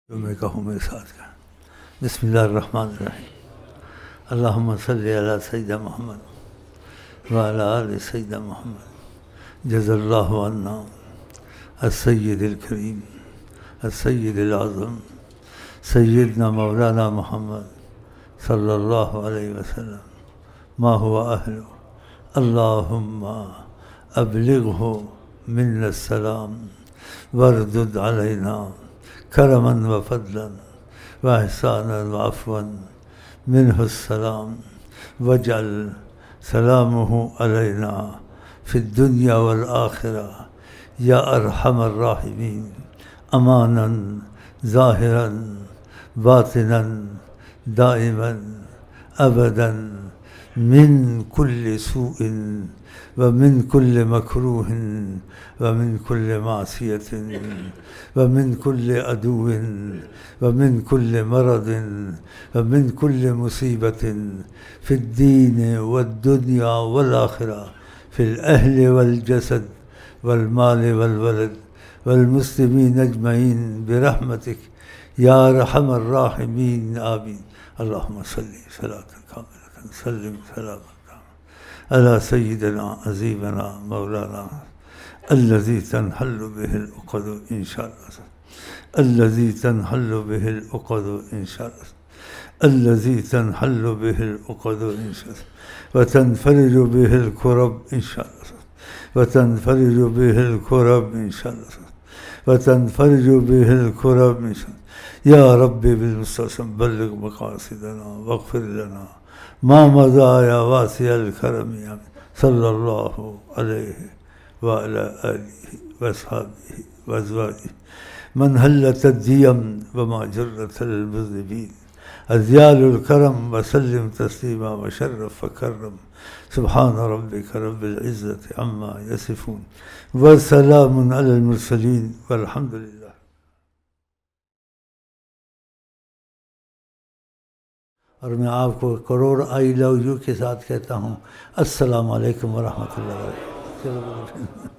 جو میں کہوں میرے ساتھ کا بسم اللہ الرحمن الرحیم اللہم صلی علی سیدنا محمد وعلی آل سیدنا محمد جزا اللہ عنا السید الکریم السید العظم سیدنا مولانا محمد صلی اللہ علیہ وسلم ما هو اہل اللہم ابلغہ منا السلام واردد علینا کرما وفضلا واحسانا وعفوا منه السلام واجعل سلامه علينا في الدنيا والآخرة يا أرحم الراحمين أمانا ظاهرا باطنا دائما أبدا من كل سوء ومن كل مكروه ومن كل معصية ومن كل عدو ومن كل مرض ومن كل مصيبة في الدين والدنيا والآخرة في الأهل والجسد والمال والولد والمسلمين أجمعين برحمتك يا أرحم الراحمين آمين اللهم صل صلاة كاملة سلم سلاما على سيدنا عزيزنا مولانا الذي تنحل به العقد إن شاء الله الذي تنحل به العقد إن شاء الله الذي تنحل به العقد إن شاء الله وتنفرج به الكرب إن شاء الله وتنفرج به الكرب إن شاء الله وتنفرج به الكرب إن شاء الله يا ربي بالمستقيم بلغ مقاصدنا واغفر لنا ما مضى يا واسع الكرم صلى الله عليه وعلى آله وأصحابه وأزواجه من هلت الديم وما جرت المذنبين أذيال الكرم وسلم تسليما وشرف فكرم سبحان ربك رب العزة عما يصفون وسلام على المرسلين والحمد لله. اور میں آپ کو کروڑ آئی لو یو کے ساتھ کہتا ہوں السلام علیکم ورحمۃ اللہ وبرکاتہ.